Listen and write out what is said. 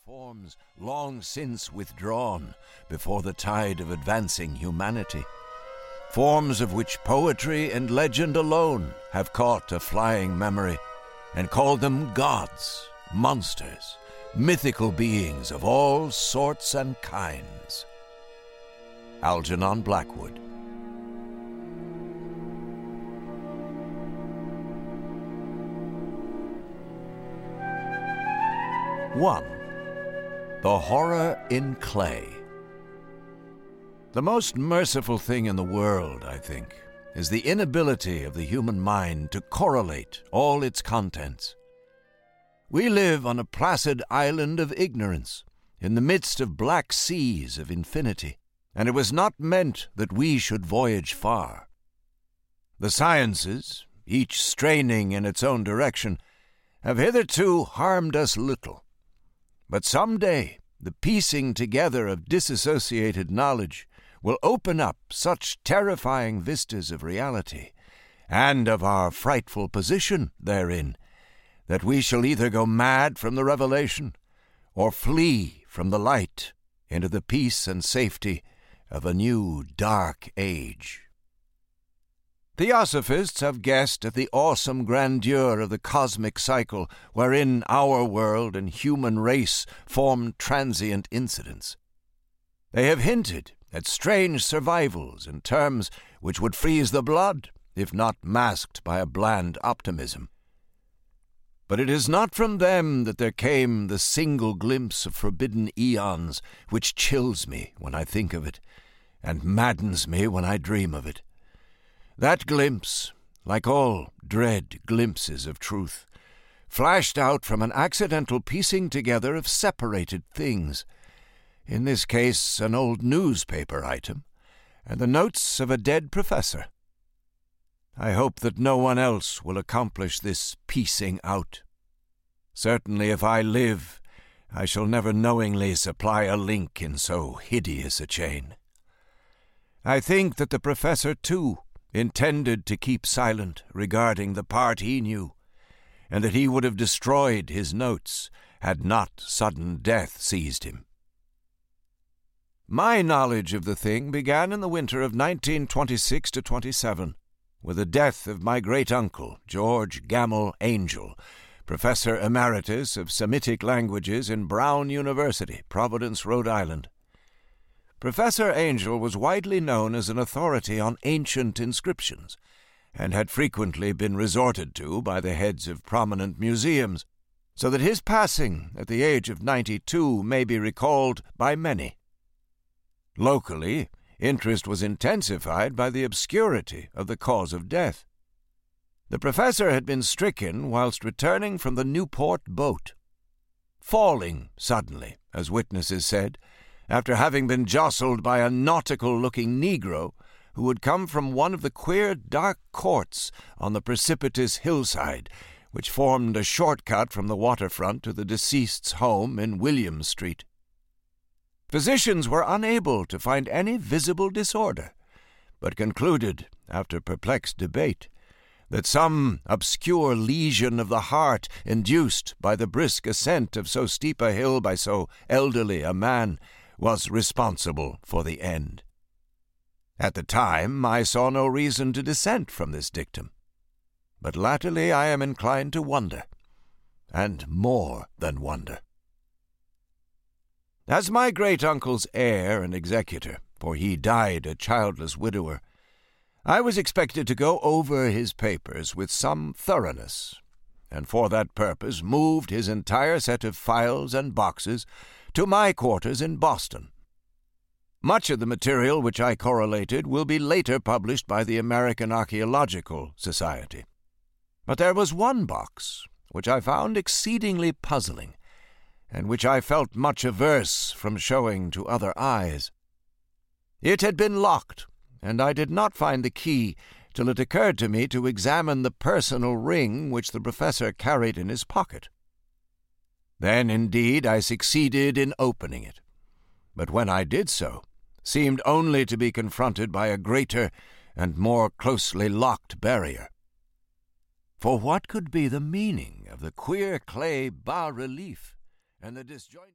forms long since withdrawn before the tide of advancing humanity. Forms of which poetry and legend alone have caught a flying memory and called them gods, monsters, mythical beings of all sorts and kinds. Algernon Blackwood. One. The Horror in Clay. The most merciful thing in the world, I think, is the inability of the human mind to correlate all its contents. We live on a placid island of ignorance, in the midst of black seas of infinity, and it was not meant that we should voyage far. The sciences, each straining in its own direction, have hitherto harmed us little. But some day the piecing together of disassociated knowledge will open up such terrifying vistas of reality, and of our frightful position therein, that we shall either go mad from the revelation, or flee from the light into the peace and safety of a new dark age. Theosophists have guessed at the awesome grandeur of the cosmic cycle wherein our world and human race form transient incidents. They have hinted at strange survivals in terms which would freeze the blood, if not masked by a bland optimism. But it is not from them that there came the single glimpse of forbidden eons which chills me when I think of it, and maddens me when I dream of it. That glimpse, like all dread glimpses of truth, flashed out from an accidental piecing together of separated things, in this case an old newspaper item, and the notes of a dead professor. I hope that no one else will accomplish this piecing out. Certainly if I live, I shall never knowingly supply a link in so hideous a chain. I think that the professor, too, intended to keep silent regarding the part he knew, and that he would have destroyed his notes had not sudden death seized him. My knowledge of the thing began in the winter of 1926-27, with the death of my great-uncle, George Gamble Angell, Professor Emeritus of Semitic Languages in Brown University, Providence, Rhode Island. Professor Angell was widely known as an authority on ancient inscriptions, and had frequently been resorted to by the heads of prominent museums, so that his passing at the age of 92 may be recalled by many. Locally, interest was intensified by the obscurity of the cause of death. The professor had been stricken whilst returning from the Newport boat, falling suddenly, as witnesses said, after having been jostled by a nautical-looking Negro who had come from one of the queer dark courts on the precipitous hillside which formed a shortcut from the waterfront to the deceased's home in William Street. Physicians were unable to find any visible disorder, but concluded, after perplexed debate, that some obscure lesion of the heart induced by the brisk ascent of so steep a hill by so elderly a man was responsible for the end. At the time I saw no reason to dissent from this dictum, but latterly I am inclined to wonder, and more than wonder. As my great-uncle's heir and executor, for he died a childless widower, I was expected to go over his papers with some thoroughness, and for that purpose moved his entire set of files and boxes to my quarters in Boston. Much of the material which I correlated will be later published by the American Archaeological Society. But there was one box which I found exceedingly puzzling, and which I felt much averse from showing to other eyes. It had been locked, and I did not find the key till it occurred to me to examine the personal ring which the professor carried in his pocket. Then, indeed, I succeeded in opening it, but when I did so, seemed only to be confronted by a greater and more closely locked barrier. For what could be the meaning of the queer clay bas-relief and the disjointed